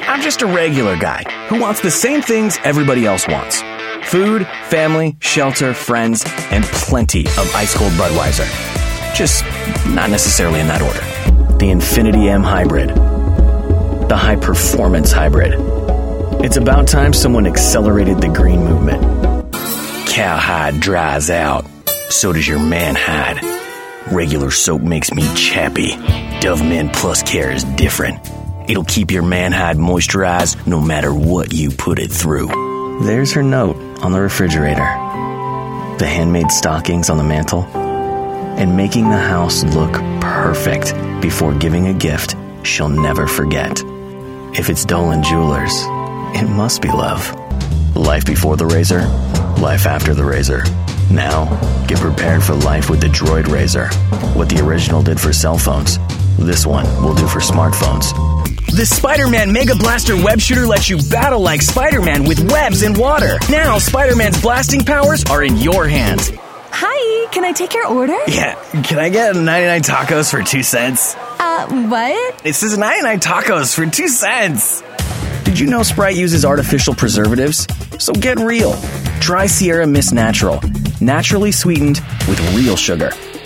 I'm just a regular guy who wants the same things everybody else wants. Food, family, shelter, friends, and plenty of ice-cold Budweiser. Just not necessarily in that order. The Infinity M Hybrid. The high-performance hybrid. It's about time someone accelerated the green movement. Cowhide dries out. So does your man hide. Regular soap makes me chappy. Dove Men Plus Care is different. It'll keep your man hide moisturized no matter what you put it through. There's her note on the refrigerator. The handmade stockings on the mantle. And making the house look perfect before giving a gift she'll never forget. If it's Dolan Jewelers, it must be love. Life before the razor, life after the razor. Now, get prepared for life with the Droid Razor. What the original did for cell phones, this one will do for smartphones. The Spider-Man Mega Blaster Web Shooter lets you battle like Spider-Man with webs and water. Now, Spider-Man's blasting powers are in your hands. Hi, can I take your order? Yeah, can I get 99 tacos for 2 cents? What? It says 99 tacos for 2 cents. Did you know Sprite uses artificial preservatives? So get real. Try Sierra Mist Natural. Naturally sweetened with real sugar.